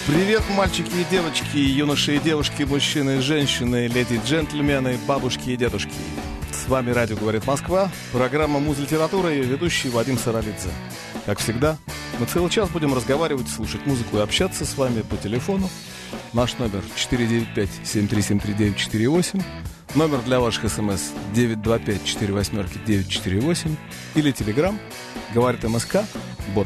Привет, мальчики и девочки, юноши и девушки, мужчины и женщины, леди и джентльмены, бабушки и дедушки. С вами радио «Говорит Москва», программа «Муз-литература» и ведущий Вадим Саралидзе. Как всегда, мы целый час будем разговаривать, слушать музыку и общаться с вами по телефону. Наш номер 495-7373948, номер для ваших смс 925-48-948 или телеграм «Говорит МСК», бот.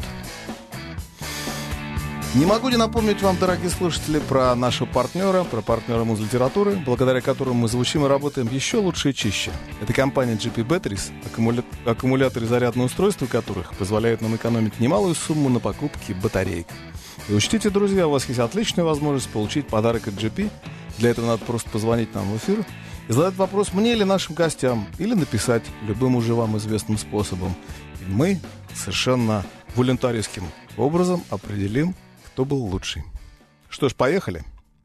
Не могу не напомнить вам, дорогие слушатели, про нашего партнера, про партнера муз-литературы, благодаря которому мы звучим и работаем еще лучше и чище. Это компания GP Batteries, аккумуляторы и зарядные устройства которых позволяют нам экономить немалую сумму на покупке батареек. И учтите, друзья, у вас есть отличная возможность получить подарок от GP. Для этого надо просто позвонить нам в эфир и задать вопрос мне или нашим гостям, или написать любым уже вам известным способом. И мы совершенно волюнтаристским образом определим, кто был лучший. Что ж, поехали.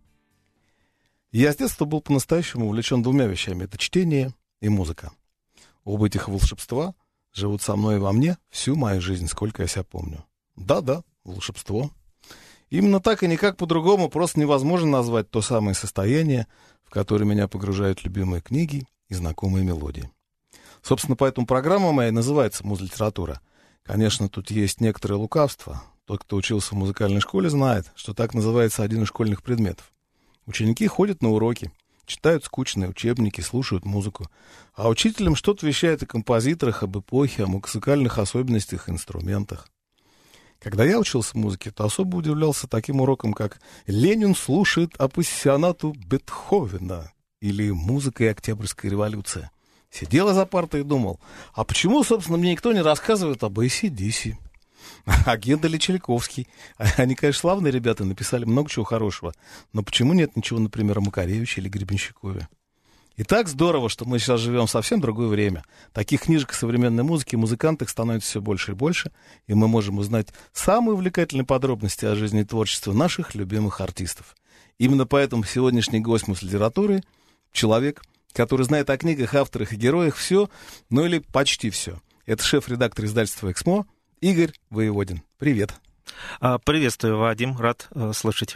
Я с детства был по-настоящему увлечен двумя вещами. Это чтение и музыка. Оба этих волшебства живут со мной и во мне всю мою жизнь, сколько я себя помню. Да-да, волшебство. Именно так и никак по-другому просто невозможно назвать то самое состояние, в которое меня погружают любимые книги и знакомые мелодии. Собственно, поэтому программа моя называется «Муз-литература». Конечно, тут есть некоторое лукавство. Тот, кто учился в музыкальной школе, знает, что так называется один из школьных предметов. Ученики ходят на уроки, читают скучные учебники, слушают музыку, а учителям что-то вещает о композиторах, об эпохе, о музыкальных особенностях и инструментах. Когда я учился музыке, то особо удивлялся таким урокам, как «Ленин слушает апассионату Бетховена» или «Музыка и Октябрьская революция». Сидел за партой и думал, а почему, собственно, мне никто не рассказывает об AC/DC? А Гендель и Чайковский. Они, конечно, славные ребята, написали много чего хорошего. Но почему нет ничего, например, о Макаревиче или Гребенщикове? И так здорово, что мы сейчас живем в совсем другое время. Таких книжек современной музыки, музыкантов становится все больше и больше, и мы можем узнать самые увлекательные подробности о жизни и творчестве наших любимых артистов. Именно поэтому сегодняшний гость муз-литературы — человек, который знает о книгах, авторах и героях все, ну или почти все. Это шеф-редактор издательства «Эксмо» Игорь Воеводин. Привет. Приветствую, Вадим. Рад слышать.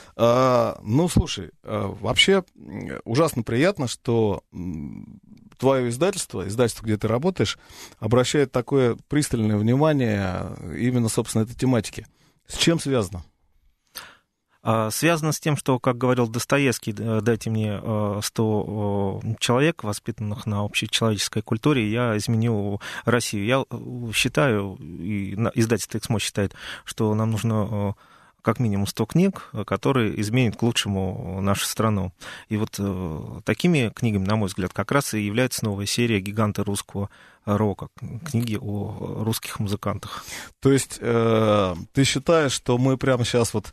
Слушай, вообще ужасно приятно, что твое издательство, где ты работаешь, обращает такое пристальное внимание именно, собственно, этой тематике. С чем связано? Связано с тем, что, как говорил Достоевский, дайте мне 100 человек, воспитанных на общечеловеческой культуре, я изменю Россию. Я считаю, и издательство «Эксмо» считает, что нам нужно как минимум 100 книг, которые изменят к лучшему нашу страну. И вот такими книгами, на мой взгляд, как раз и является новая серия «Гиганты русского рока», книги о русских музыкантах. То есть ты считаешь, что мы прямо сейчас вот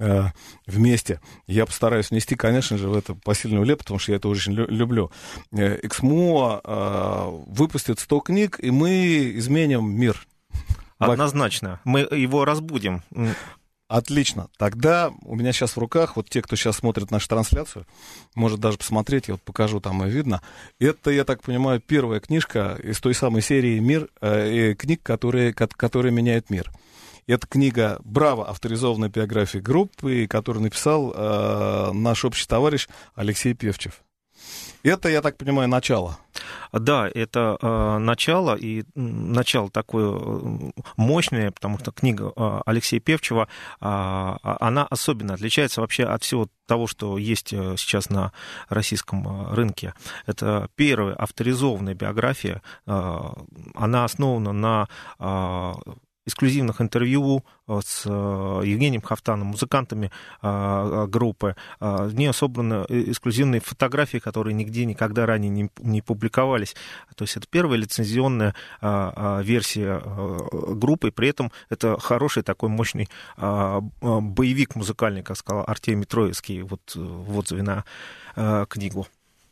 вместе, я постараюсь внести, конечно же, в это посильную лепту, потому что я это очень люблю, «Эксмо» выпустит 100 книг, и мы изменим мир. Однозначно. Мы его разбудим. Отлично. Тогда у меня сейчас в руках, вот те, кто сейчас смотрит нашу трансляцию, может даже посмотреть, я вот покажу, там и видно. Это, я так понимаю, первая книжка из той самой серии книг, которые меняют мир. Это книга «Браво! Авторизованная биография группы», которую написал наш общий товарищ Алексей Певчев. Это, я так понимаю, начало. Да, это начало, и начало такое мощное, потому что книга Алексея Певчева, она особенно отличается вообще от всего того, что есть сейчас на российском рынке. Это первая авторизованная биография, она основана на эксклюзивных интервью с Евгением Хафтаном, музыкантами группы. В ней собраны эксклюзивные фотографии, которые нигде никогда ранее не публиковались. То есть это первая лицензионная версия группы, при этом это хороший такой мощный боевик музыкальный, как сказал Артемий Троицкий вот в отзыве на книгу.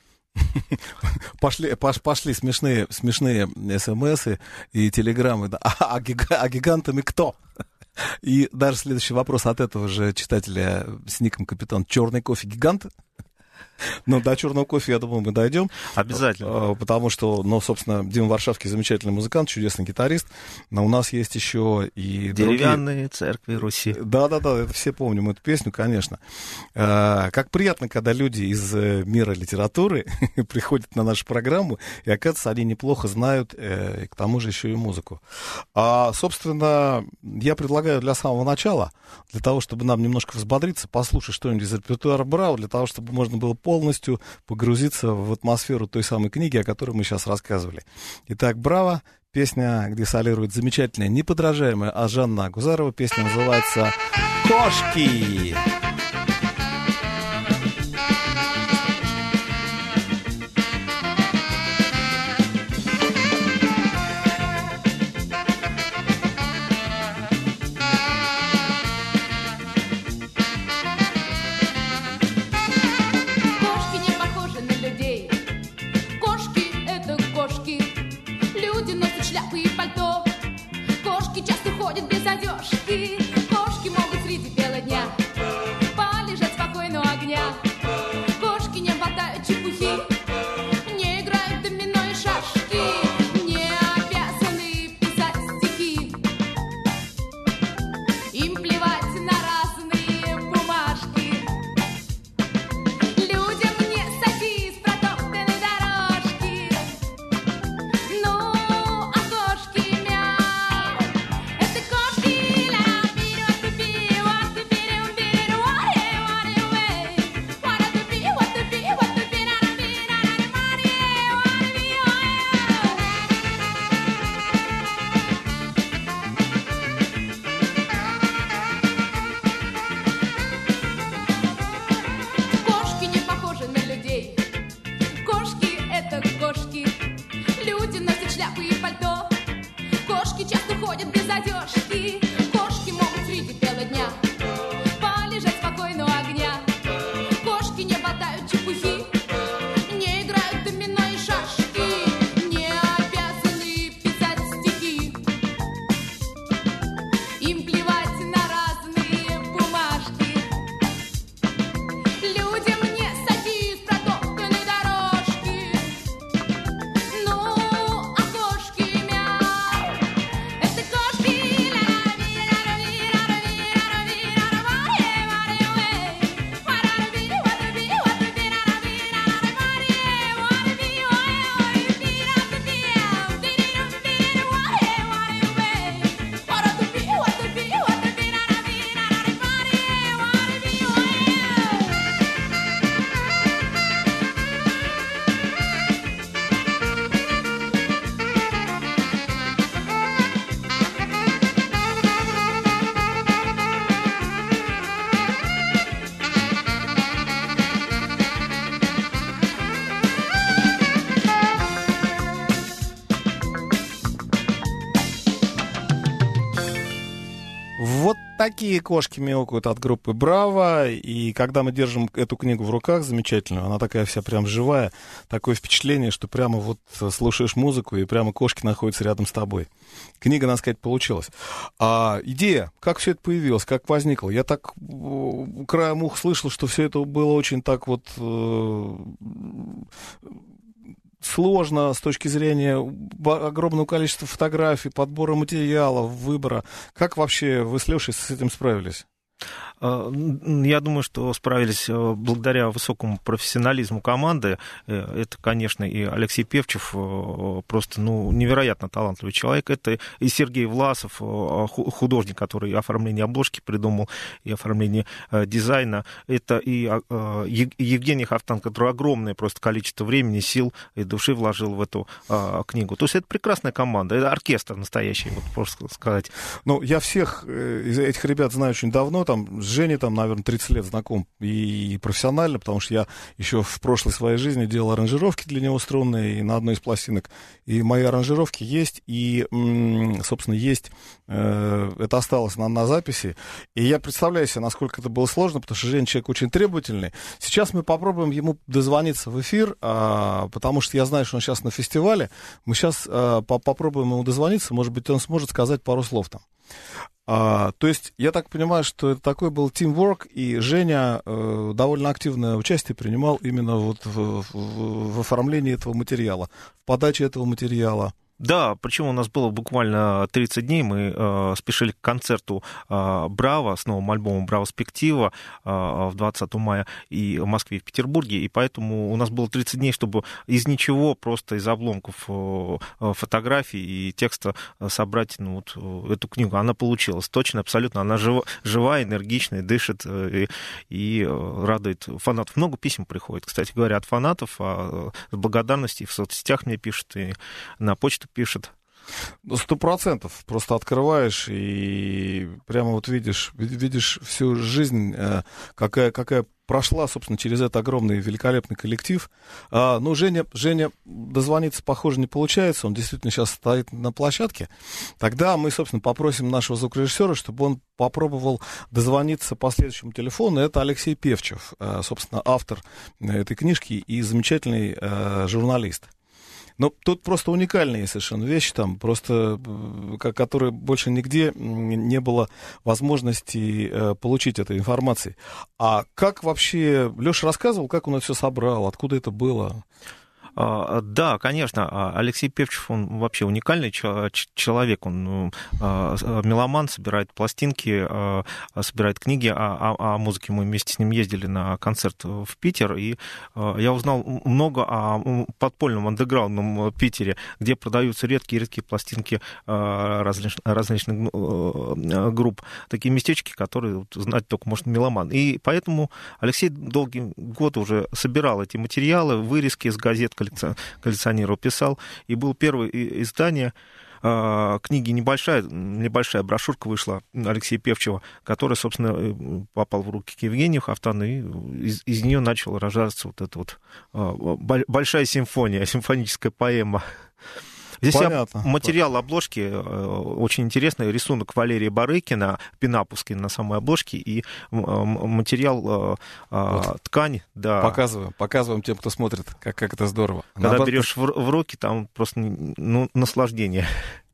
Пошли смешные смс-и и телеграммы. А гигантами кто? И даже следующий вопрос от этого же читателя с ником «Капитан». Черный кофе гигант? Но до черного кофе, я думаю, мы дойдем. Обязательно. Потому что, собственно, Дима Варшавский замечательный музыкант, чудесный гитарист. Но у нас есть еще и «Деревянные церкви Руси». Да, это все помним эту песню, конечно. Как приятно, когда люди из мира литературы приходят на нашу программу, и, оказывается, они неплохо знают, и к тому же еще и музыку. Собственно, я предлагаю для самого начала, для того, чтобы нам немножко взбодриться, послушать что-нибудь из репертуара Браво, для того, чтобы можно было полностью погрузиться в атмосферу той самой книги, о которой мы сейчас рассказывали. Итак, «Браво», песня, где солирует замечательная, неподражаемая Жанна Агузарова. Песня называется «Кошки». Кошки могут среди бела дня полежать спокойно у огня. Кошки не болтают чепухи, не играют домино и шашки, не обязаны писать стихи. Им плевать на разные бумажки. Людям не сойти с протоптанной дорожки. Ну, а кошки мяу. Это кошки. Кошки не похожи на людей. Кошки — это кошки. Люди носят шляпы и пальто. Кошки часто ходят без одежки. Кошки могут среди бела дня полежать спокойно у огня. Кошки не болтают чепухи, не играют домино и шашки, не обязаны писать стихи. Им плевать на разные бумажки. Людям не сойти с протоптанной дорожки. Ну, а кошки мяу. Это кошки. Вот такие кошки мяукают от группы «Браво». И когда мы держим эту книгу в руках замечательную, она такая вся прям живая, такое впечатление, что прямо вот слушаешь музыку, и прямо кошки находятся рядом с тобой. Книга, надо сказать, получилась. Идея, как все это появилось, как возникло? Я так краем уха слышал, что все это было очень так вот сложно с точки зрения огромного количества фотографий, подбора материалов, выбора. Как вообще вы с Лешей с этим справились? Я думаю, что справились благодаря высокому профессионализму команды. Это, конечно, и Алексей Певчев, просто невероятно талантливый человек. Это и Сергей Власов, художник, который оформление обложки придумал, и оформление дизайна. Это и Евгений Хафтан, который огромное просто количество времени, сил и души вложил в эту книгу. То есть это прекрасная команда, это оркестр настоящий, вот просто сказать. Я всех из этих ребят знаю очень давно, с Женей, наверное, 30 лет знаком и профессионально, потому что я еще в прошлой своей жизни делал аранжировки для него струнные, и на одной из пластинок. И мои аранжировки есть, и, собственно, есть, это осталось на записи. И я представляю себе, насколько это было сложно, потому что Женя человек очень требовательный. Сейчас мы попробуем ему дозвониться в эфир, потому что я знаю, что он сейчас на фестивале. Мы сейчас попробуем ему дозвониться, может быть, он сможет сказать пару слов там. То есть, я так понимаю, что это такой был teamwork, и Женя довольно активное участие принимал именно вот в оформлении этого материала, в подаче этого материала. Да, причем у нас было буквально 30 дней, мы спешили к концерту «Браво» с новым альбомом «Браво Спектива» в 20 мая и в Москве, и в Петербурге, и поэтому у нас было 30 дней, чтобы из ничего, просто из обломков фотографий и текста собрать эту книгу. Она получилась точно, абсолютно, она живая, энергичная, дышит и радует фанатов. Много писем приходит, кстати говоря, от фанатов, с благодарностью, в соцсетях мне пишут, и на почту пишет. 100%. Просто открываешь и прямо вот видишь всю жизнь, какая прошла, собственно, через этот огромный великолепный коллектив. Ну, Женя дозвониться, похоже, не получается. Он действительно сейчас стоит на площадке. Тогда мы, собственно, попросим нашего звукорежиссера, чтобы он попробовал дозвониться по следующему телефону. Это Алексей Певчев, собственно, автор этой книжки и замечательный журналист. Но тут просто уникальные совершенно вещи, там, просто, которые больше нигде не было возможности получить этой информации. А как вообще, Леша рассказывал, как он это все собрал, откуда это было? Да, конечно, Алексей Певчев, он вообще уникальный человек, он меломан, собирает пластинки, собирает книги о музыке. Мы вместе с ним ездили на концерт в Питер, и я узнал много о подпольном, андеграундном Питере, где продаются редкие пластинки различных групп, такие местечки, которые знать только может меломан. И поэтому Алексей долгие годы уже собирал эти материалы, вырезки из газет, коллекционировал, писал, и был первое издание книги, небольшая брошюрка вышла Алексея Певчева, которая, собственно, попала в руки к Евгению Хафтану, и из нее начала рождаться вот эта вот большая симфония, симфоническая поэма. Здесь материал обложки очень интересный, рисунок Валерия Барыкина, пинапуски на самой обложке, и материал ткань. Да. Показываем тем, кто смотрит, как это здорово. Когда берешь в руки, там просто наслаждение.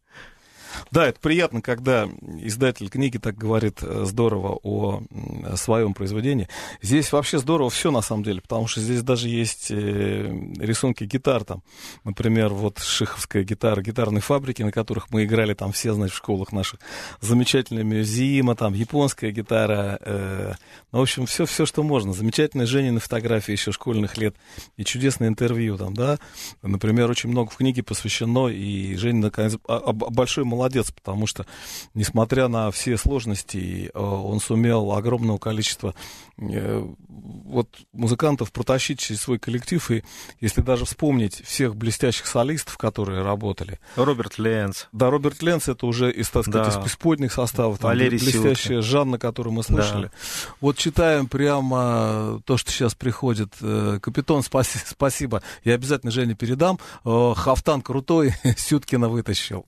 Да, это приятно, когда издатель книги так говорит здорово о своем произведении. Здесь вообще здорово все на самом деле, потому что здесь даже есть рисунки гитар, там, например, вот шиховская гитара, гитарные фабрики, на которых мы играли там все, значит, в школах наших, замечательная Мюзима, там, японская гитара, ну, в общем, все, что можно. Замечательные Женины фотографии еще школьных лет и чудесное интервью там, да. Например, очень много в книге посвящено, и Женя, наконец, большой молодец, потому что, несмотря на все сложности, он сумел огромного количества вот музыкантов протащить через свой коллектив, и если даже вспомнить всех блестящих солистов, которые работали. Роберт Ленц. Да, Роберт Ленц, это уже из, так сказать, из исподних составов. Там Валерий блестящая Жанна, которую мы слышали. Да. Вот читаем прямо то, что сейчас приходит. Капитан, спасибо. Я обязательно Жене передам. Хафтан крутой, Сюткина вытащил.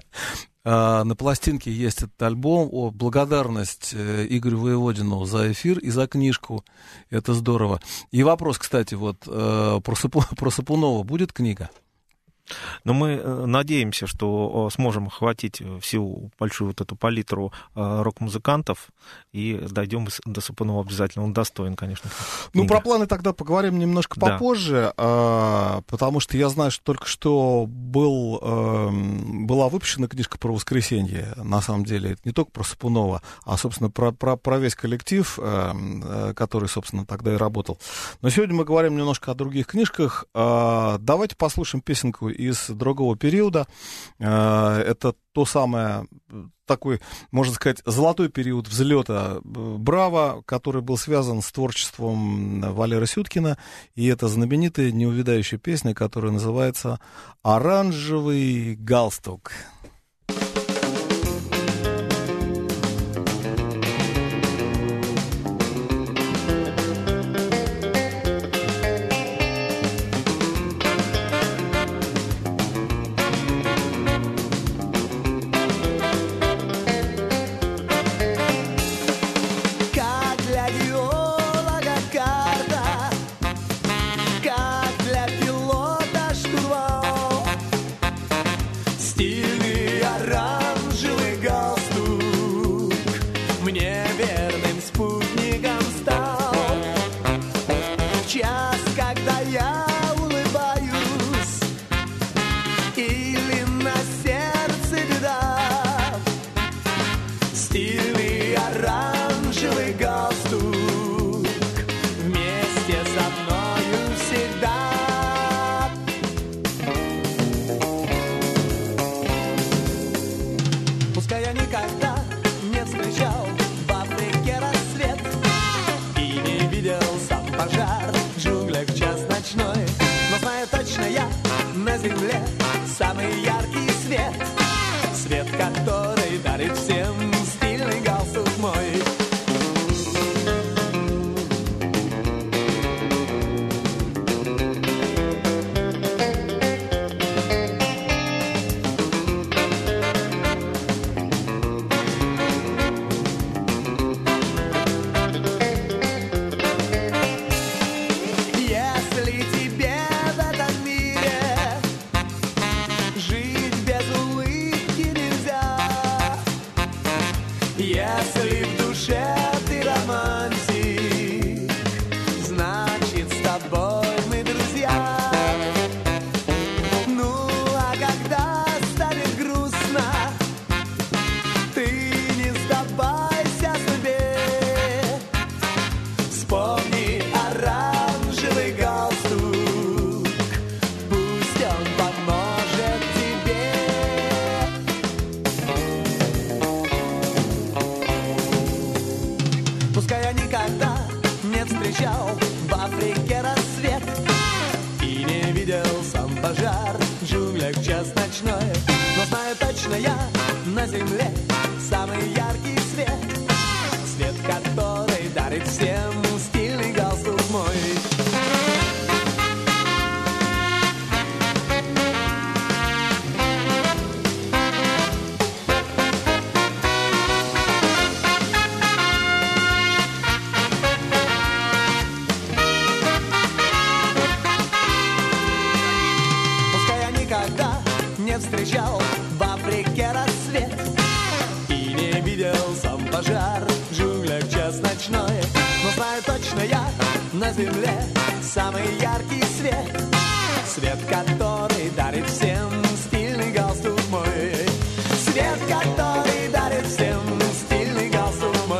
На пластинке есть этот альбом. Благодарность Игорю Воеводину за эфир и за книжку. Это здорово. И вопрос, кстати, вот про Сапунова будет книга? Но мы надеемся, что сможем охватить всю большую вот эту палитру рок-музыкантов и дойдем до Сапунова обязательно. Он достоин, конечно. Ну, про планы тогда поговорим немножко попозже, потому что я знаю, что только что была выпущена книжка про воскресенье, на самом деле. Это не только про Сапунова, а, собственно, про весь коллектив, который, собственно, тогда и работал. Но сегодня мы говорим немножко о других книжках. Давайте послушаем песенку из другого периода. Это то самое, такой, можно сказать, золотой период взлета «Браво», который был связан с творчеством Валеры Сюткина. И это знаменитая неувядающая песня, которая называется «Оранжевый галстук». Стильный оранжевый галстук вместе со мною всегда. Пускай я никогда не встречал в Африке рассвет и не видел сам пожар в джунглях в час ночной, но знаю точно я на земле самый яркий свет, свет, который дарит всем стильный галстук мой. Если тебе в этом мире жить без улыбки нельзя, если в душе ты романтик, значит с тобой мы друзья. Ну а когда станет грустно, ты не сдавайся себе. Вспомни оранжевый галстук, пусть он поможет тебе. Пускай я никогда не встречал в Африке рассвет и не видел сам пожар в джунглях в час ночной, но знаю точно я на земле самый яркий свет, свет, который дарит всем стильный галстук мой. Пускай я никогда не встречал в Африке рассвет и не видел сам пожар в джунглях в час ночной, но знаю точно я на земле самый яркий свет, свет, который дарит всем стильный галстук мой, свет, который дарит всем стильный галстук мой.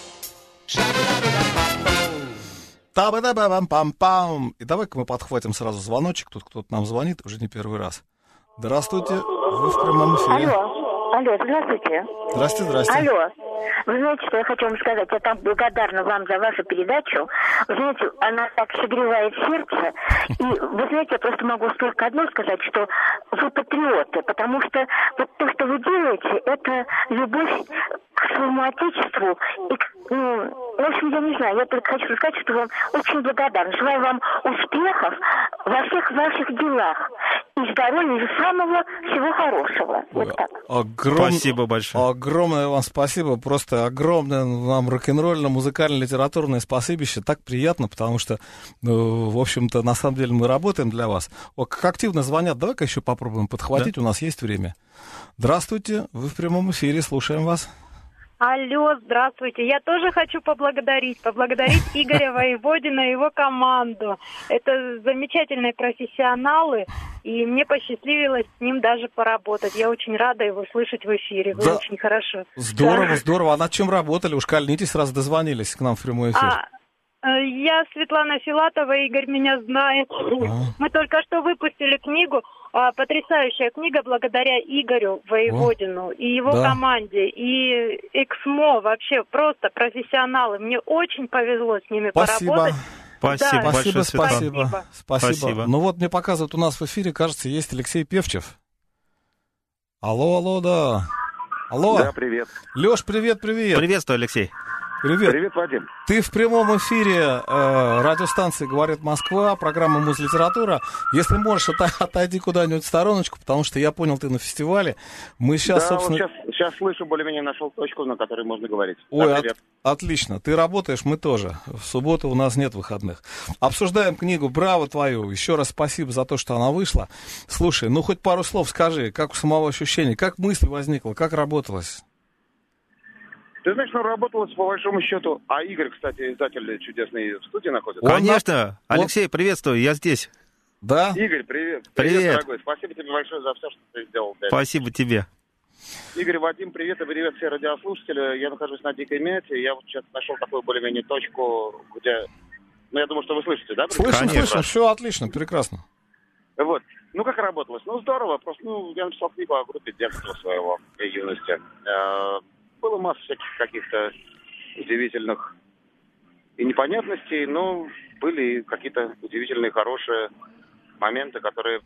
Та-ба-да-ба-бам-пам-пам. И давай-ка мы подхватим сразу звоночек. Тут кто-то нам звонит уже не первый раз. Здравствуйте, вы в прямом эфире. Алло, здравствуйте. Здрасте. Алло. Вы знаете, что я хочу вам сказать? Я так благодарна вам за вашу передачу. Вы знаете, она так согревает сердце. И вы знаете, я просто могу только одно сказать, что вы патриоты, потому что вот то, что вы делаете, это любовь к своему отечеству. И, в общем, я не знаю, я только хочу сказать, что вам очень благодарна. Желаю вам успехов во всех ваших делах. И здоровья, и самого всего хорошего. Вот так. Спасибо большое. Огромное вам спасибо. Просто огромное вам рок-н-ролльное, музыкально-литературное спасибище. Так приятно, потому что, в общем-то, на самом деле мы работаем для вас. Как активно звонят. Давай-ка еще попробуем подхватить. Да? У нас есть время. Здравствуйте. Вы в прямом эфире. Слушаем вас. Алло, здравствуйте. Я тоже хочу поблагодарить Игоря Воеводина и его команду. Это замечательные профессионалы, и мне посчастливилось с ним даже поработать. Я очень рада его слышать в эфире. Вы очень хорошо. Здорово. А над чем работали? Уж кольнитесь, раз дозвонились к нам в прямой эфир. Я Светлана Филатова, Игорь меня знает. Мы только что выпустили книгу. Потрясающая книга благодаря Игорю Воеводину и его команде. И Эксмо вообще просто профессионалы. Мне очень повезло с ними поработать. Спасибо. Ну вот мне показывают, у нас в эфире, кажется, есть Алексей Певчев. Алло, да. Алло. Да, привет. Лёш, привет. Приветствую, Алексей. Привет, Вадим. Ты в прямом эфире радиостанции «Говорит Москва», программа «Музлитература». Если можешь, отойди куда-нибудь в стороночку, потому что я понял, ты на фестивале. Мы сейчас, собственно... Вот сейчас слышу, более-менее нашел точку, на которой можно говорить. Ой, отлично. Ты работаешь, мы тоже. В субботу у нас нет выходных. Обсуждаем книгу «Браво» твою. Еще раз спасибо за то, что она вышла. Слушай, ну хоть пару слов скажи, как у самого ощущения, как мысль возникла, как работалось? Ты знаешь, ну, работалось по большому счету. А Игорь, кстати, издатель чудесный, в студии находится. Конечно. Алексей, приветствую, я здесь. Да? Игорь, привет. Привет, дорогой. Спасибо тебе большое за все, что ты сделал. Спасибо тебе. Игорь, Вадим, привет и привет все радиослушатели. Я нахожусь на Дикой Мяте. Я вот сейчас нашел такую более-менее точку, где... Ну, я думаю, что вы слышите, да? Слышим, все отлично, прекрасно. Вот. Ну, как работалось? Ну, здорово. Просто, я написал книгу о группе детства своего и юности. Было масса всяких каких-то удивительных и непонятностей, но были какие-то удивительные, хорошие моменты, которые...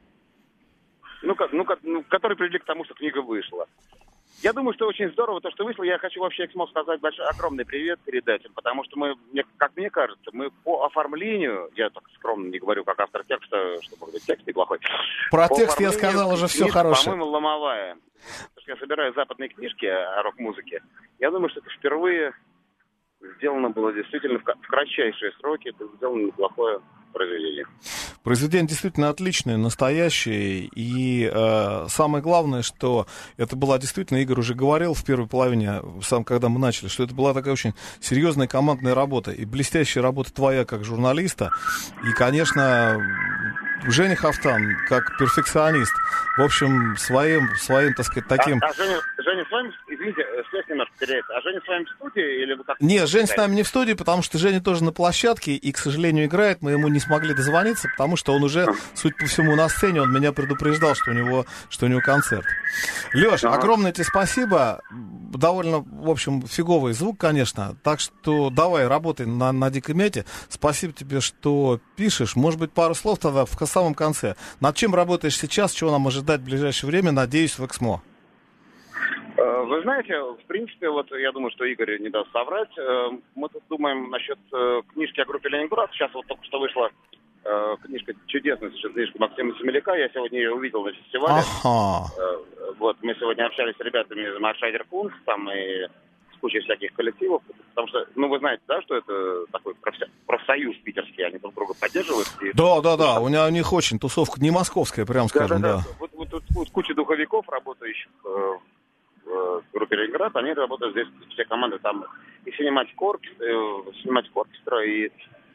которые привели к тому, что книга вышла. Я думаю, что очень здорово то, что вышло. Я хочу вообще Эксмо сказать огромный привет передать им, потому что как мне кажется, мы по оформлению, я так скромно не говорю, как автор текста, чтобы текст неплохой. Про текст я сказал уже все хорошее. По-моему, ломовая. Потому что я собираю западные книжки о рок-музыке. Я думаю, что это впервые сделано было действительно в кратчайшие сроки. Это сделано неплохое произведение. Произведение действительно отличное, настоящее. И самое главное, что это была действительно, Игорь уже говорил в первой половине, когда мы начали, что это была такая очень серьезная командная работа. И блестящая работа твоя как журналиста. И, конечно, Женя Хафтан как перфекционист. В общем, своим, так сказать, таким... Женя с вами, извините, связь немножко теряется. А Женя с вами в студии или вы как? Нет, Женя с нами не в студии, потому что Женя тоже на площадке и, к сожалению, играет. Мы ему не смогли дозвониться, потому что он уже, судя по всему, на сцене. Он меня предупреждал, что у него концерт. Лёш, огромное тебе спасибо. Довольно, в общем, фиговый звук, конечно. Так что давай, работай на Дикой Мяте. Спасибо тебе, что пишешь. Может быть, пару слов тогда в самом конце. Над чем работаешь сейчас, чего нам ожидать в ближайшее время, надеюсь, в Эксмо? Вы знаете, в принципе, вот я думаю, что Игорь не даст соврать. Мы тут думаем насчет книжки о группе «Ленинград». Сейчас вот только что вышла книжка, чудесная совершенно книжка Максима Семеляка. Я сегодня ее увидел на фестивале. Вот, мы сегодня общались с ребятами из Маршайдер Кунс, там и с кучей всяких коллективов. Потому что, вы знаете, да, что это такой профсоюз питерский, они друг друга поддерживают. Да, у них очень тусовка не московская, прям скажем, да. Вот тут куча духовиков, работающих в группе «Ленинград», они работают здесь, все команды, там и синематик оркестра, и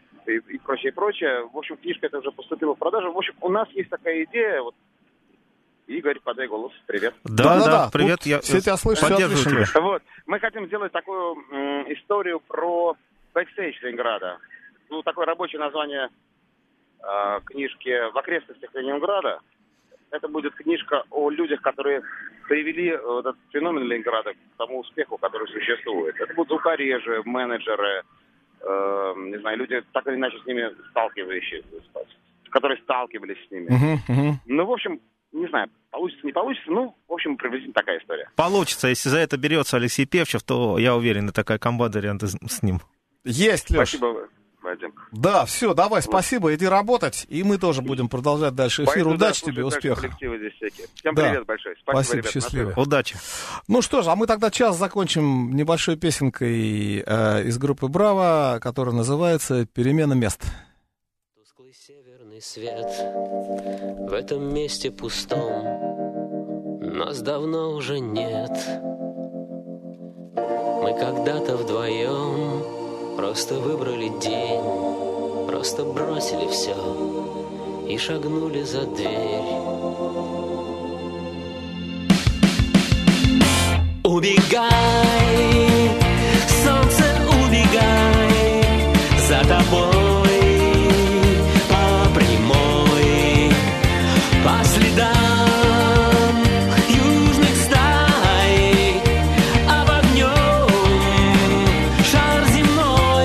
прочее. В общем, книжка эта уже поступила в продажу. В общем, у нас есть такая идея, вот, Игорь, подай голос, привет. Да, привет, я все тебя слышу, поддерживаю тебя. Вот, мы хотим сделать такую историю про бэкстейдж Ленинграда. Такое рабочее название книжки «В окрестностях Ленинграда». Это будет книжка о людях, которые привели этот феномен Ленинграда к тому успеху, который существует. Это будут звукорежи, менеджеры, не знаю, люди, так или иначе с ними сталкивающиеся, которые сталкивались с ними. В общем, не знаю, получится, не получится, в общем, приблизительно такая история. Получится, если за это берется Алексей Певчев, то я уверен, и такая команда рядом с ним. Есть, Леш. Спасибо, Вадим. Да, все, давай, спасибо, иди работать, и мы тоже будем продолжать дальше эфир. Удачи тебе, успехов. Всем привет большой. Спасибо, ребят, счастливо. Удачи. Ну что ж, а мы тогда час закончим небольшой песенкой из группы «Браво», которая называется «Перемена мест». Тусклый северный свет в этом месте пустом, нас давно уже нет. Мы когда-то вдвоем просто выбрали день, просто бросили все и шагнули за дверь. Убегай, солнце, убегай, за тобой по прямой, по следам южных стай, обогнем шар земной.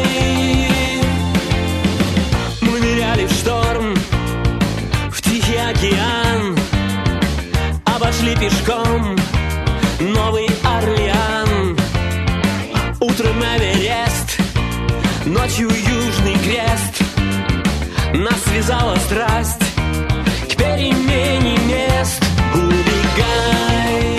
Мы ныряли в шторм, в Тихий океан, обошли пешком Новый Орлеан. Утром Эверест, ночью Южный Крест. Нас связала страсть к перемене мест. Убегай.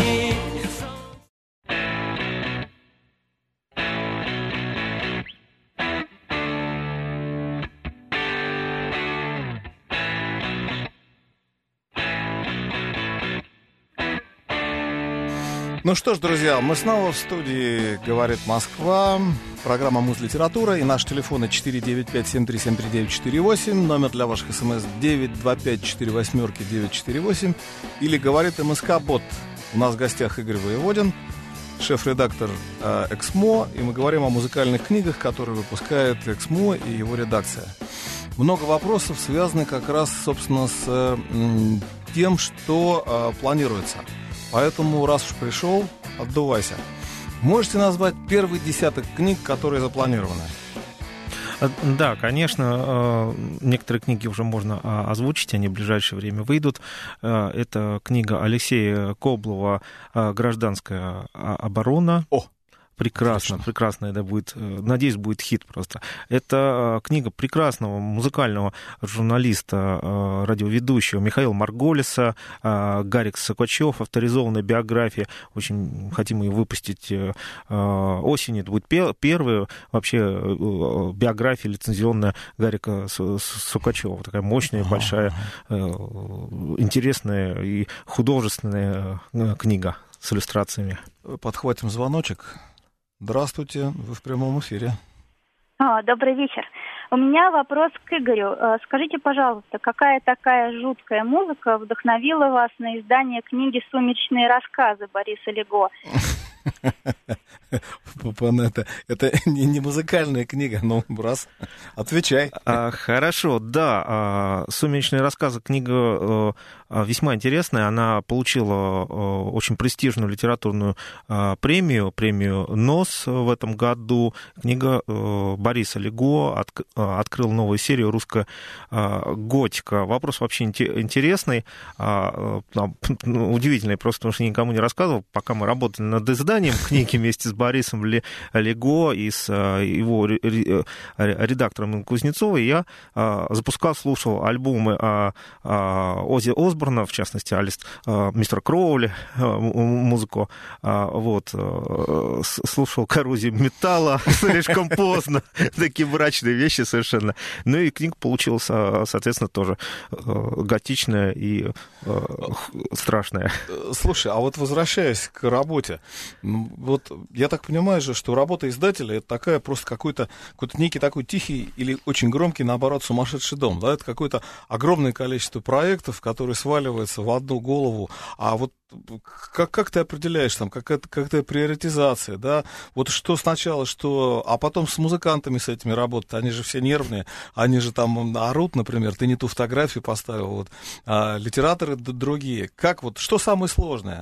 Ну что ж, друзья, мы снова в студии «Говорит Москва», программа «Муз-литература», и наши телефоны 495-7373-948, номер для ваших смс 925-48-948, или «Говорит МСК-бот» У нас в гостях Игорь Воеводин, шеф-редактор «Эксмо», и мы говорим о музыкальных книгах, которые выпускает «Эксмо» и его редакция. Много вопросов, связанных как раз, собственно, с тем, что планируется. Поэтому, раз уж пришел, отдувайся. Можете назвать первый десяток книг, которые запланированы? Да, конечно, некоторые книги уже можно озвучить, они в ближайшее время выйдут. Это книга Алексея Коблова «Гражданская оборона». Прекрасно, прекрасно это будет, надеюсь, будет хит просто. Это книга прекрасного музыкального журналиста, радиоведущего Михаила Марголиса, Гарик Сокачев, авторизованная биография. Очень хотим ее выпустить осенью. Это будет первая вообще биография лицензионная Гарика Сокачева. Такая мощная, большая, интересная и художественная книга с иллюстрациями. Подхватим звоночек. Здравствуйте, вы в прямом эфире. Добрый вечер. У меня вопрос к Игорю. Скажите, пожалуйста, какая такая жуткая музыка вдохновила вас на издание книги «Сумеречные рассказы» Бориса Лего? Это не музыкальная книга, но раз, отвечай. Хорошо, да. «Сумеречные рассказы» книга весьма интересная. Она получила очень престижную литературную премию НОС в этом году. Книга Бориса Лего открыл новую серию «Русская готика». Вопрос вообще интересный, удивительный, просто потому что никому не рассказывал, пока мы работали над изданием книги вместе с Борисом Лего и с его редактором Кузнецовой. Я слушал альбомы Оззи Осборна, в частности, мистера Кроули, музыку. Слушал коррозию металла слишком поздно. Такие мрачные вещи совершенно. Ну и книга получилась, соответственно, тоже готичная и страшная. Слушай, а вот возвращаясь к работе, вот я так понимаю же, что работа издателя — это такая просто какой-то некий такой тихий или очень громкий, наоборот, сумасшедший дом, да, это какое-то огромное количество проектов, которые сваливаются в одну голову, а вот как ты определяешь там, какая приоритизация, да, вот что сначала, а потом с музыкантами с этими работать, они же все нервные, они же там орут, например, ты не ту фотографию поставил, а литераторы другие, что самое сложное?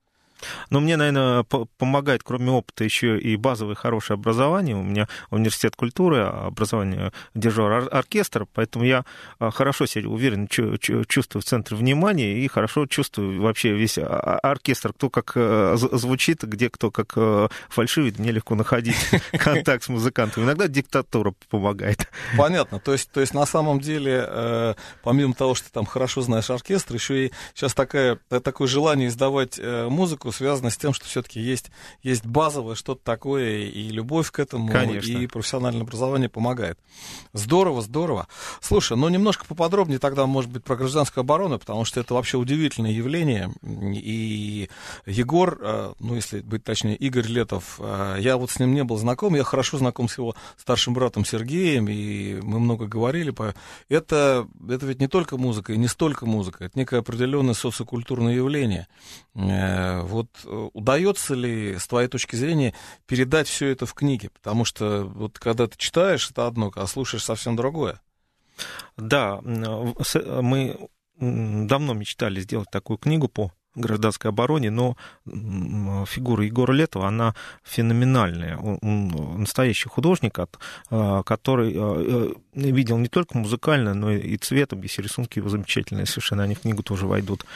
Но мне, наверное, помогает, кроме опыта, еще и базовое хорошее образование. У меня университет культуры, образование дирижера оркестра, поэтому я хорошо себя уверен, чувствую в центре внимания и хорошо чувствую вообще весь оркестр, кто как звучит, где кто как фальшивит. Мне легко находить контакт с музыкантом. Иногда диктатура помогает. Понятно. То есть на самом деле, помимо того, что ты там хорошо знаешь оркестр, еще и сейчас такое желание издавать музыку связано с тем, что все-таки есть базовое что-то такое, и любовь к этому, конечно, и профессиональное образование помогает. Здорово. Слушай, немножко поподробнее тогда, может быть, про гражданскую оборону, потому что это вообще удивительное явление. И Егор, если быть точнее, Игорь Летов, я вот с ним не был знаком, я хорошо знаком с его старшим братом Сергеем, и мы много говорили. Это ведь не только музыка, и не столько музыка, это некое определенное социокультурное явление. Вот удается ли, с твоей точки зрения, передать все это в книге? Потому что вот когда ты читаешь, это одно, а слушаешь совсем другое. Да, мы давно мечтали сделать такую книгу по гражданской обороне, но фигура Егора Летова, она феноменальная. Он настоящий художник, который видел не только музыкально, но и цветом, если рисунки его замечательные совершенно, они в книгу тоже войдут.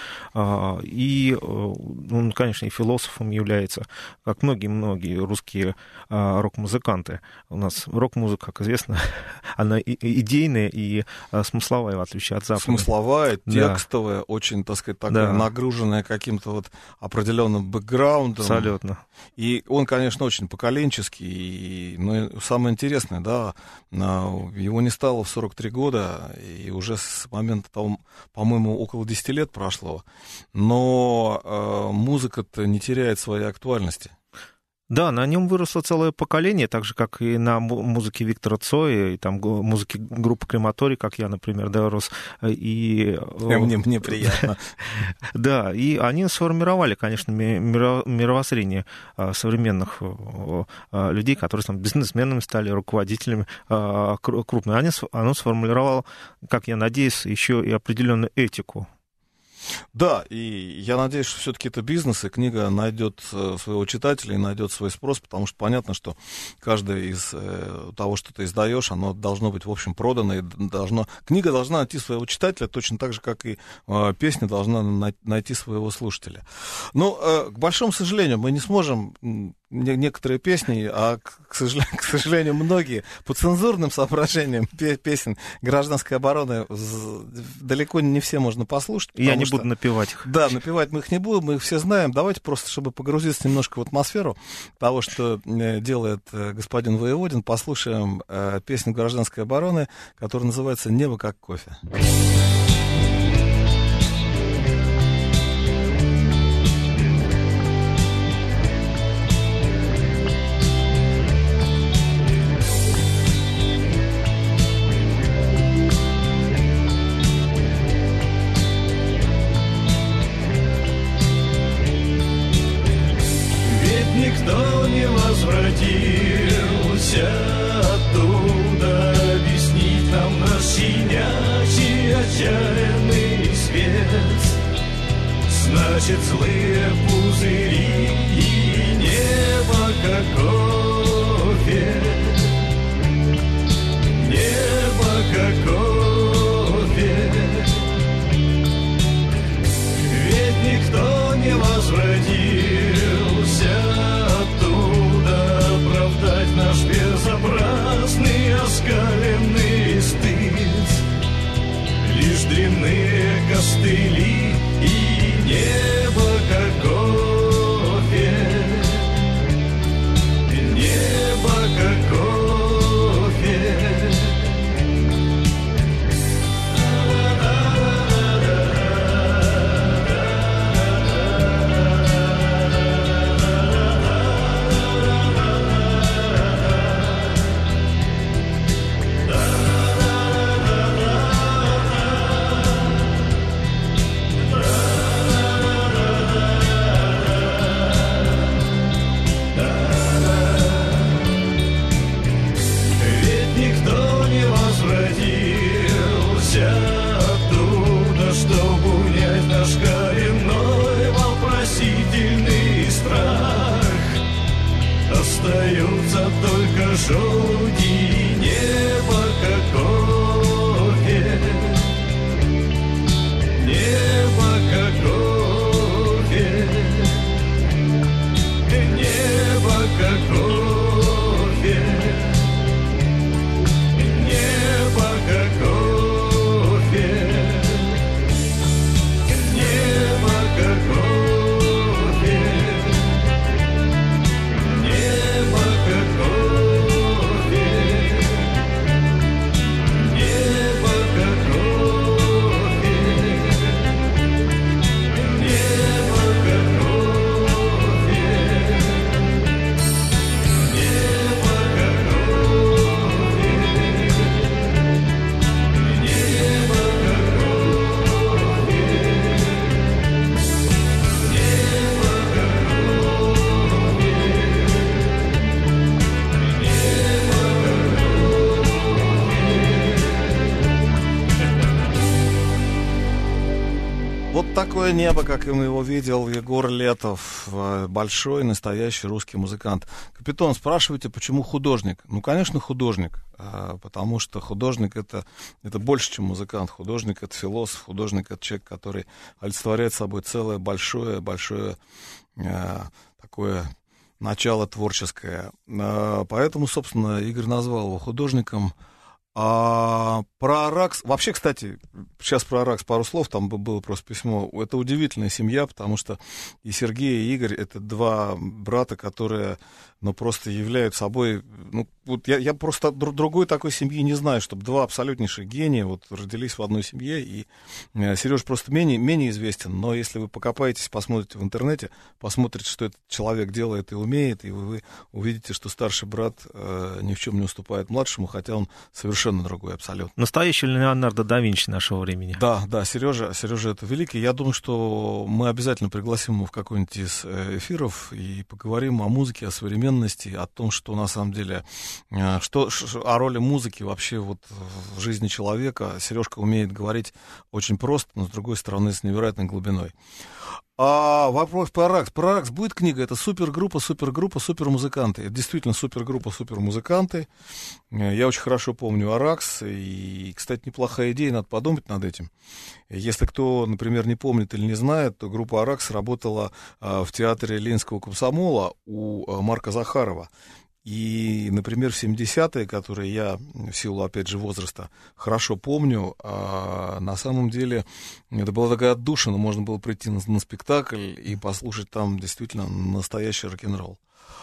И он, конечно, и философом является, как многие русские рок-музыканты. У нас рок-музыка, как известно, она идейная и смысловая, в отличие от западной. Смысловая, текстовая, очень, так сказать, такая нагруженная каким-то определенным бэкграундом. Абсолютно. И он, конечно, очень поколенческий, но самое интересное, да, его не стало в 43 года, и уже с момента, по-моему, около 10 лет прошло, но музыка-то не теряет своей актуальности. Да, на нем выросло целое поколение, так же, как и на музыке Виктора Цоя, и там музыке группы Крематорий, как я, например, да, рос. И... Мне приятно. Да, и они сформировали, конечно, мировоззрение современных людей, которые там бизнесменами стали, руководителями крупными. Оно сформулировало, как я надеюсь, еще и определенную этику. Да, и я надеюсь, что все-таки это бизнес, и книга найдет своего читателя и найдет свой спрос, потому что понятно, что каждое из того, что ты издаешь, оно должно быть, в общем, продано, и книга должна найти своего читателя, точно так же, как и песня должна найти своего слушателя. Но, к большому сожалению, мы не сможем... Некоторые песни, а, к сожалению, многие по цензурным соображениям песен гражданской обороны далеко не все можно послушать. Я не буду напевать их. Да, напевать мы их не будем, мы их все знаем. Давайте просто, чтобы погрузиться немножко в атмосферу того, что делает господин Воеводин, послушаем песню гражданской обороны, которая называется «Небо как кофе». Возвратился оттуда объяснить нам наш щенячий отчаянный свет. Значит, злые пузыри и небо как кофе, небо как кофе. Ведь никто не возвратился оправдать наш безобразный оскаленный стыд. Лишь дрянные костыли и небо как кофе, небо как кофе. Остается только желуди, небо как кофе, небо как кофе, небо как кофе, небо как кофе, небо как кофе. Такое небо, как и его видел Егор Летов, большой настоящий русский музыкант. Капитан, спрашиваете, почему художник? Ну, конечно, художник, потому что художник это больше, чем музыкант. Художник — это философ, художник — это человек, который олицетворяет собой целое большое такое начало творческое. Поэтому, собственно, Игорь назвал его художником. Про Аракс, вообще, кстати, сейчас про Аракс пару слов, там было просто письмо. Это удивительная семья, потому что и Сергей, и Игорь — это два брата, которые, ну, просто являются собой, ну, вот я просто другой такой семьи не знаю, чтобы два абсолютнейших гения вот родились в одной семье, и Сереж просто менее известен, но если вы покопаетесь, посмотрите в интернете, посмотрите, что этот человек делает и умеет, и вы увидите, что старший брат ни в чем не уступает младшему, хотя он совершенно другой абсолютно. Настоящий Леонардо да Винчи нашего времени. Да, Сережа это великий. Я думаю, что мы обязательно пригласим его в какой-нибудь из эфиров и поговорим о музыке, о современности, о том, что на самом деле, о роли музыки вообще вот в жизни человека. Сережка умеет говорить очень просто, но с другой стороны с невероятной глубиной. Вопрос про Аракс. Про Аракс будет книга. Это супергруппа, супермузыканты. Это действительно супергруппа, супермузыканты. Я очень хорошо помню Аракс. И, кстати, неплохая идея, надо подумать над этим. Если кто, например, не помнит или не знает, то группа Аракс работала в театре Ленинского комсомола у Марка Захарова. И, например, в 70-е, которые я, в силу, опять же, возраста, хорошо помню, на самом деле это была такая отдушина, можно было прийти на спектакль и послушать там действительно настоящий рок-н-ролл.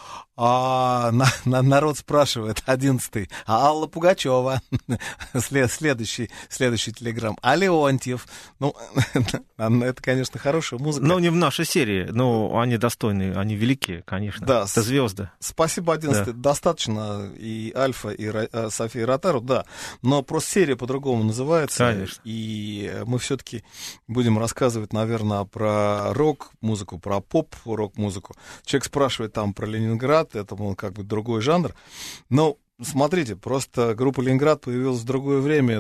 Народ спрашивает, 11-й, Алла Пугачева, следующий телеграм, Леонтьев. Ну, это, конечно, хорошая музыка. Но не в нашей серии, но они достойные, они великие, конечно. Да, это звезды. Спасибо, 11-й. Да. Достаточно и Альфа, и София Ротару, да. Но просто серия по-другому называется. Конечно. И мы все-таки будем рассказывать, наверное, про рок-музыку, про поп-рок-музыку. Человек спрашивает там про Ленинград, это, мол, как бы другой жанр. Но смотрите, просто группа «Ленинград» появилась в другое время,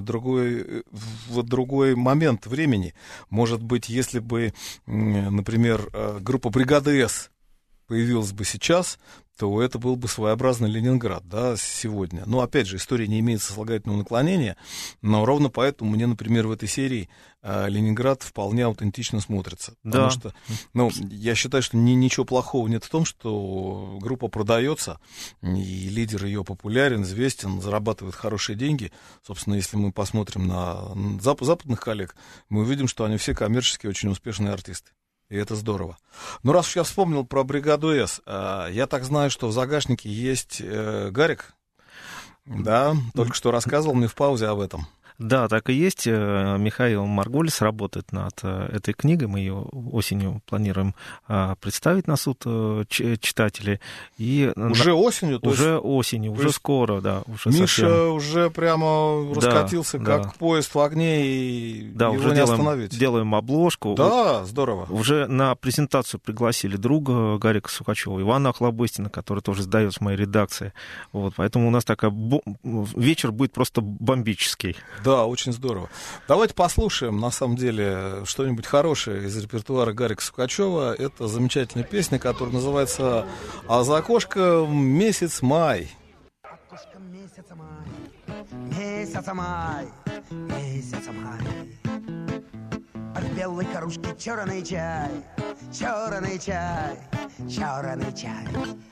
в другой момент времени. Может быть, если бы, например, группа «Бригада С» появилась бы сейчас, то это был бы своеобразный Ленинград, да, сегодня. Но, опять же, история не имеет сослагательного наклонения, но ровно поэтому мне, например, в этой серии Ленинград вполне аутентично смотрится. Потому что, ну, я считаю, что ничего плохого нет в том, что группа продается, и лидер ее популярен, известен, зарабатывает хорошие деньги. Собственно, если мы посмотрим на западных коллег, мы увидим, что они все коммерчески очень успешные артисты. И это здорово. Ну, раз уж я вспомнил про «Бригаду С», я так знаю, что в загашнике есть Гарик. Да, только что рассказывал мне в паузе об этом. Да, так и есть. Михаил Марголис работает над этой книгой. Мы ее осенью планируем представить на суд читателей. И уже осенью? Уже осенью, уже скоро, да. Уже Миша совсем... уже прямо раскатился, как поезд в огне, и да, его уже не остановить. Делаем обложку. Да, здорово. Уже на презентацию пригласили друга Гарика Сукачева, Ивана Охлобыстина, который тоже сдает в моей редакции. Вот, поэтому у нас такая вечер будет просто бомбический. Да, очень здорово. Давайте послушаем, на самом деле, что-нибудь хорошее из репертуара Гарика Сукачева. Это замечательная песня, которая называется «А за окошком месяц май». Окошко месяца май, месяца май, месяца май. А в белой кружке черный чай, черный чай, черный чай.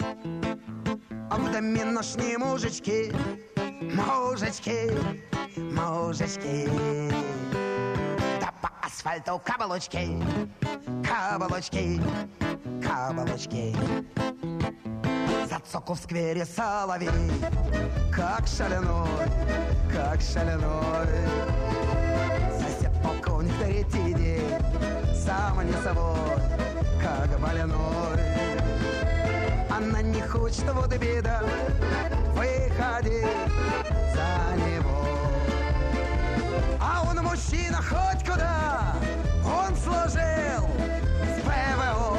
А в доме ночные мужички, мужички, мужички. Да по асфальту каблучки, каблучки, каблучки. Зацоку в сквере соловей, как шаленой, как шаленой. Сосед полковник третий день, сам не собой, как больной. Она не хочет, вот и беда, выходи за него. А он мужчина хоть куда, он служил в ПВО.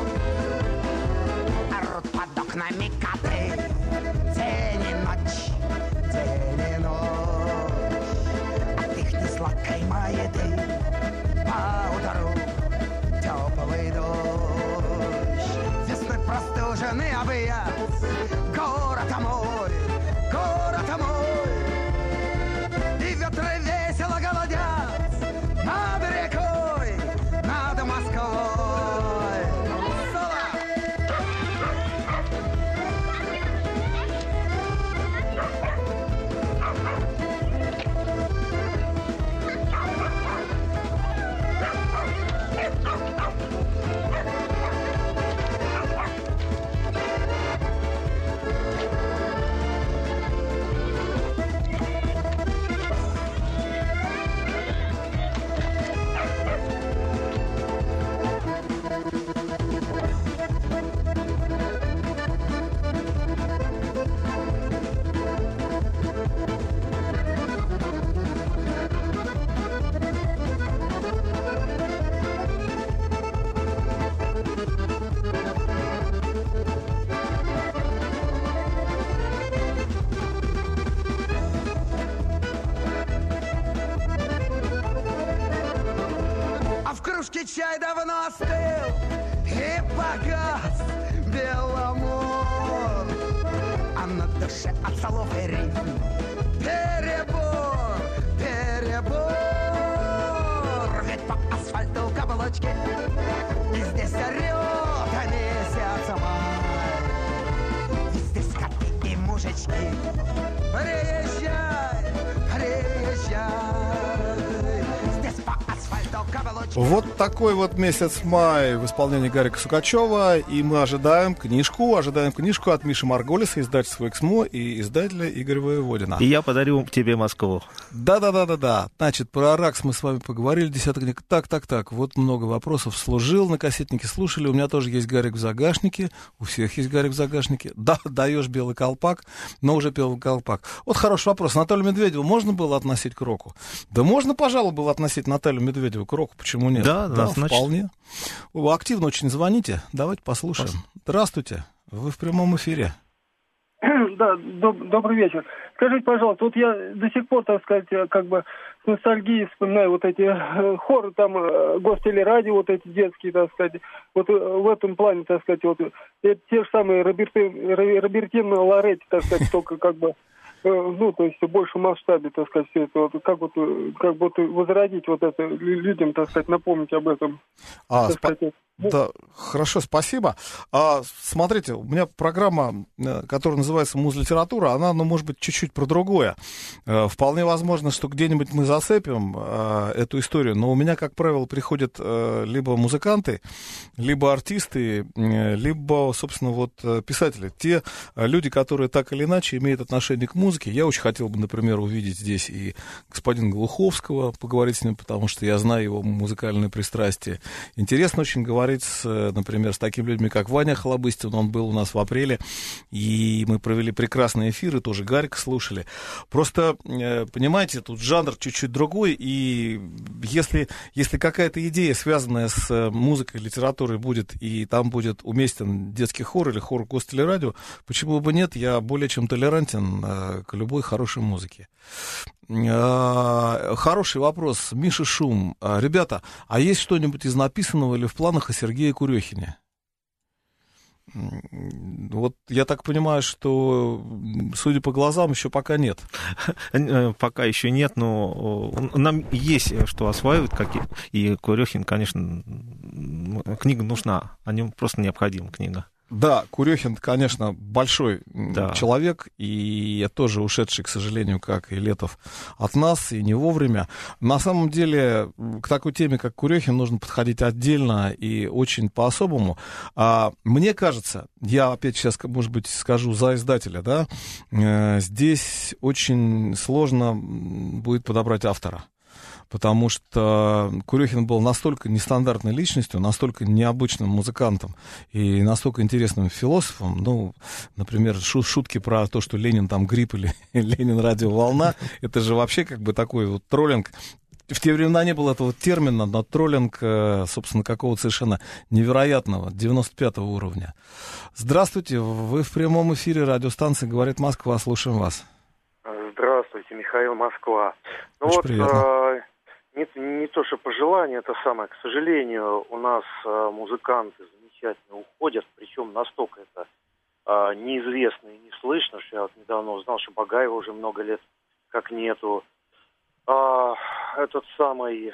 Орут под окнами коты, день и ночь, день и ночь. От их несладкой маяты поутру теплый дождь. Весной простуженный объят, город мой, город мой. И ветры весело голодят над рекой, над Москвой. чашке чай давно остыл и погас беломор, а на душе от слов и ритм перебор, перебор. Ведь по асфальту каблучки, и здесь орёт месяц май. И здесь коты и мужички. Приезжай, приезжай. Здесь по асфальту каблучки. Вот такой вот месяц май в исполнении Гарика Сукачева. И мы ожидаем книжку от Миши Марголиса, издательства «Эксмо» и издателя Игоря Воеводина. И я подарю тебе Москву. Да. Значит, про РАКС мы с вами поговорили, десяток книг. Так. Вот много вопросов. Служил, на кассетнике слушали. У меня тоже есть Гарик в загашнике. У всех есть Гарик в загашнике. Да, даешь белый колпак, но уже белый колпак. Вот хороший вопрос. Наталью Медведеву можно было относить к року? Да можно, пожалуй, было относить Наталью Медведеву к року. Почему нет? Да, значит... вполне. Вы активно очень звоните. Давайте послушаем. Здравствуйте. Вы в прямом эфире. Да, добрый вечер. Скажите, пожалуйста, вот я до сих пор, так сказать, как бы с ностальгией вспоминаю вот эти хоры, там, гостелерадио, вот эти детские, так сказать, вот в этом плане, так сказать, вот это те же самые Робертино Лоретти, так сказать, только как бы, ну, то есть в большем масштабе, так сказать, все это, вот, как будто возродить вот это людям, так сказать, напомнить об этом. Да, хорошо, спасибо. Смотрите, у меня программа, которая называется «Муз-литература», она, может быть, чуть-чуть про другое. Вполне возможно, что где-нибудь мы зацепим эту историю, но у меня, как правило, приходят либо музыканты, либо артисты, либо, собственно, вот писатели. Те люди, которые так или иначе имеют отношение к музыке. Я очень хотел бы, например, увидеть здесь и господина Глуховского, поговорить с ним, потому что я знаю его музыкальное пристрастие. Интересно очень говорить, например, с такими людьми, как Ваня Хлобыстин. Он был у нас в апреле, и мы провели прекрасные эфиры, тоже Гарика слушали. Просто, понимаете, тут жанр чуть-чуть другой, и если какая-то идея, связанная с музыкой, литературой будет, и там будет уместен детский хор или хор гостелерадио, почему бы нет? Я более чем толерантен к любой хорошей музыке. Хороший вопрос. Миша Шум. Ребята, а есть что-нибудь из написанного или в планах о Сергее Курехине? Вот я так понимаю, что, судя по глазам, еще пока нет. Пока еще нет, но нам есть что осваивать, и Курехин, конечно, книга нужна, о нем просто необходима книга. Да, Курехин, конечно, большой человек, и тоже ушедший, к сожалению, как и Летов, от нас, и не вовремя. На самом деле, к такой теме, как Курехин, нужно подходить отдельно и очень по-особому. Мне кажется, я опять сейчас, может быть, скажу за издателя, да, здесь очень сложно будет подобрать автора. Потому что Курехин был настолько нестандартной личностью, настолько необычным музыкантом и настолько интересным философом. Ну, например, шутки про то, что Ленин там грипп или Ленин радиоволна, это же вообще как бы такой вот троллинг. В те времена не было этого термина, но троллинг, собственно, какого-то совершенно невероятного, 95-го уровня. Здравствуйте, вы в прямом эфире радиостанции «Говорит Москва», слушаем вас. Здравствуйте, Михаил, Москва. Ну очень вот, приятно. Не то, что пожелание, это самое, к сожалению, у нас музыканты замечательно уходят, причем настолько это неизвестно и не слышно, что я вот недавно узнал, что Багаева уже много лет как нету. Этот самый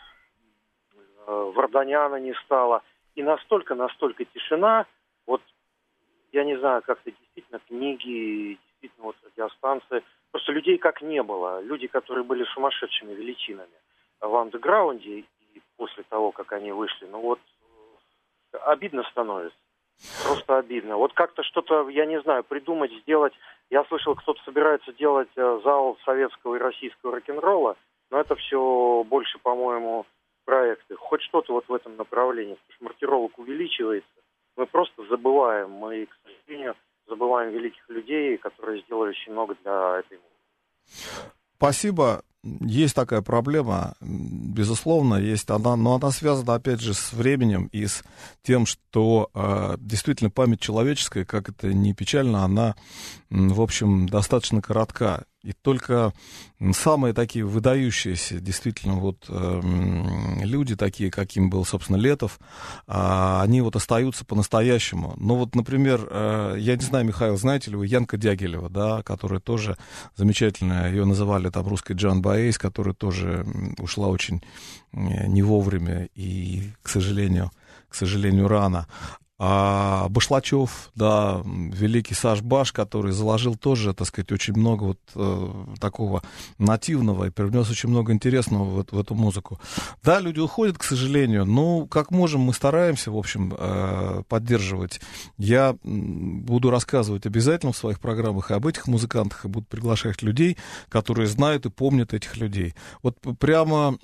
Варданяна не стало. И настолько тишина, вот я не знаю, как-то действительно книги, действительно вот радиостанции, просто людей как не было. Люди, которые были сумасшедшими величинами в андеграунде, и после того, как они вышли, ну вот, обидно становится. Просто обидно. Вот как-то что-то, я не знаю, придумать, сделать. Я слышал, кто-то собирается делать зал советского и российского рок-н-ролла, но это все больше, по-моему, проекты. Хоть что-то вот в этом направлении, потому что маркировок увеличивается. Мы просто забываем, мы, к сожалению, забываем великих людей, которые сделали очень много для этой музыки. Спасибо. Есть такая проблема, безусловно, есть она, но она связана, опять же, с временем и с тем, что действительно память человеческая, как это ни печально, она, в общем, достаточно коротка. И только самые такие выдающиеся, действительно, вот люди, такие, каким был, собственно, Летов, они вот остаются по-настоящему. Ну вот, например, я не знаю, Михаил, знаете ли вы Янка Дягилева, да, которая тоже замечательная, ее называли там русской Джан Баэйс, которая тоже ушла очень не вовремя и, к сожалению, рано. А Башлачев, да, великий Саш Баш, который заложил тоже, так сказать, очень много вот такого нативного и привнес очень много интересного в эту музыку. Да, люди уходят, к сожалению, но как можем, мы стараемся, в общем, поддерживать. Я буду рассказывать обязательно в своих программах и об этих музыкантах, и буду приглашать людей, которые знают и помнят этих людей. Вот прямо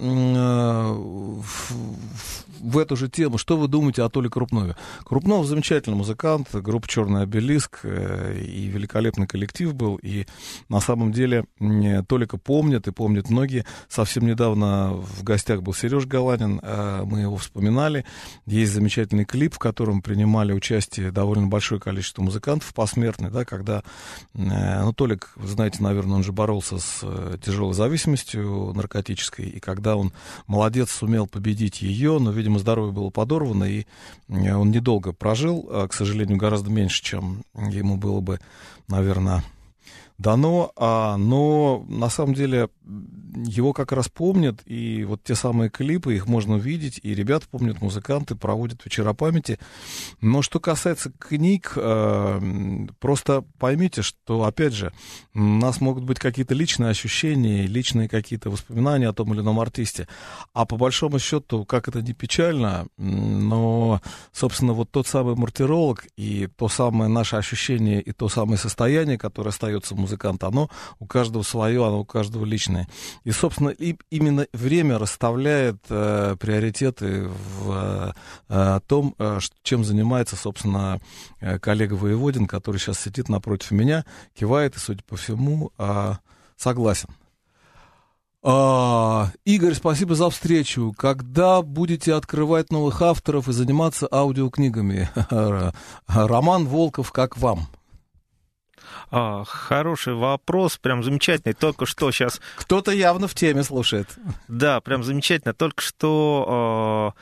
в эту же тему, что вы думаете о Толе Крупнове? Крупнов замечательный музыкант, группа «Черный обелиск», и великолепный коллектив был, и на самом деле Толика помнят, и помнят многие. Совсем недавно в гостях был Сереж Галанин, мы его вспоминали. Есть замечательный клип, в котором принимали участие довольно большое количество музыкантов, посмертный, да, когда, ну, Толик, вы знаете, наверное, он же боролся с тяжелой зависимостью наркотической, и когда он, молодец, сумел победить ее, но, видимо, здоровье было подорвано, и он недолго прожил, к сожалению, гораздо меньше, чем ему было бы, наверное, дано, но на самом деле его как раз помнят, и вот те самые клипы, их можно увидеть, и ребята помнят, музыканты проводят вечера памяти. Но что касается книг, просто поймите, что, опять же, у нас могут быть какие-то личные ощущения, личные какие-то воспоминания о том или ином артисте, а по большому счету, как это ни печально, но, собственно, вот тот самый мартиролог и то самое наше ощущение и то самое состояние, которое остается у музыканта, оно у каждого свое, оно у каждого личное. И, собственно, именно время расставляет приоритеты в том, чем занимается, собственно, коллега Воеводин, который сейчас сидит напротив меня, кивает и, судя по всему, согласен. Игорь, спасибо за встречу. Когда будете открывать новых авторов и заниматься аудиокнигами? Роман Волков, как вам? Хороший вопрос, прям замечательный. Только что сейчас... Кто-то явно в теме слушает. Да, прям замечательно. Только что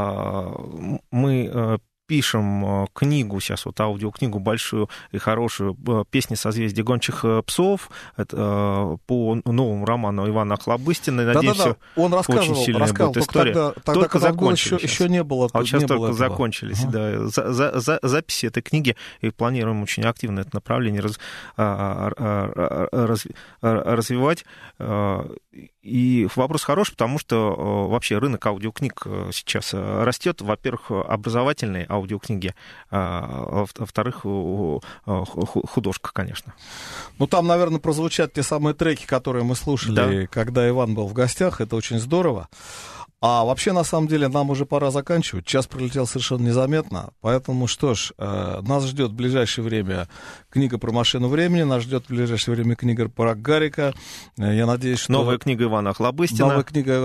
мы пишем книгу сейчас, вот аудиокнигу большую и хорошую, «Песни созвездия гончих псов». Это по новому роману Ивана Охлобыстина. Надеюсь, да. Он рассказывал, очень сильная будет история. Тогда закончились. Еще не было. А вот сейчас только этого. закончились. Да. Записи этой книги, и планируем очень активно это направление развивать. И вопрос хороший, потому что вообще рынок аудиокниг сейчас растет. Во-первых, образовательные аудиокниги, а во-вторых, художка, конечно. Ну, там, наверное, прозвучат те самые треки, которые мы слушали, когда Иван был в гостях. Это очень здорово. А вообще, на самом деле, нам уже пора заканчивать. Час пролетел совершенно незаметно. Поэтому, что ж, нас ждет в ближайшее время книга про машину времени, нас ждет в ближайшее время книга про Гарика. Я надеюсь, что... Новая книга Ивана Охлобыстина.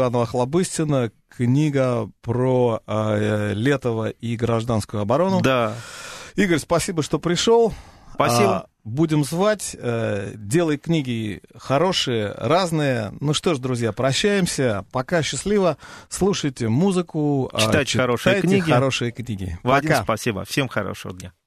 Книга про Летова и гражданскую оборону. Да. Игорь, спасибо, что пришел. Спасибо. Будем звать. Делай книги хорошие, разные. Ну что ж, друзья, прощаемся. Пока, счастливо. Слушайте музыку. Читайте хорошие книги. Хорошие книги. Вадим, спасибо. Всем хорошего дня.